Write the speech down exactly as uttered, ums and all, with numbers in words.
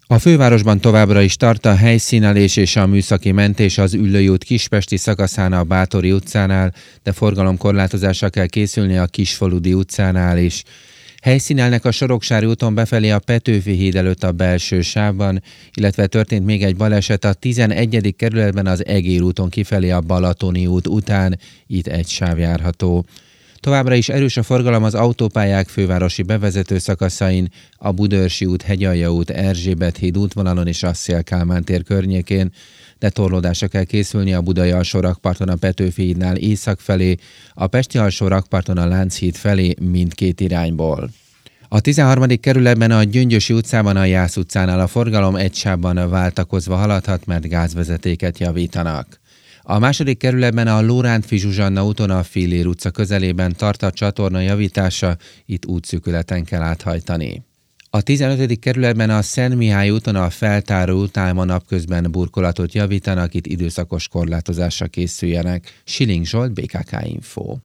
A fővárosban továbbra is tart a helyszínelés és a műszaki mentés az Üllői út kispesti szakaszán a Báthori utcánál, de forgalomkorlátozásra kell készülni a Kisfaludy utcánál is. Helyszínelnek a Soroksári úton befelé a Petőfi híd előtt a belső sávban, illetve történt még egy baleset a tizenegyedik kerületben az Egér úton kifelé a Balatoni út után, itt egy sáv járható. Továbbra is erős a forgalom az autópályák fővárosi bevezető szakaszain, a Budaörsi út, Hegyalja út, Erzsébet híd útvonalon és a Széll-Kálmán tér környékén, de torlódásra kell készülni a Budai alsó rakparton a Petőfi hídnál észak felé, a Pesti alsó rakparton a Lánchíd felé mindkét irányból. A tizenharmadik kerületben a Gyöngyösi utcában a Jász utcánál a forgalom egy sávban váltakozva haladhat, mert gázvezetéket javítanak. A második kerületben a Lórántfi Zsuzsanna úton a Fillér utca közelében tart a csatorna javítása, itt útszűkületen kell áthajtani. A tizenötödik kerületben a Szent Mihály úton a Feltáró után ma napközben burkolatot javítanak, itt időszakos korlátozásra készüljenek. Siling Zsolt, bé ká ká Info.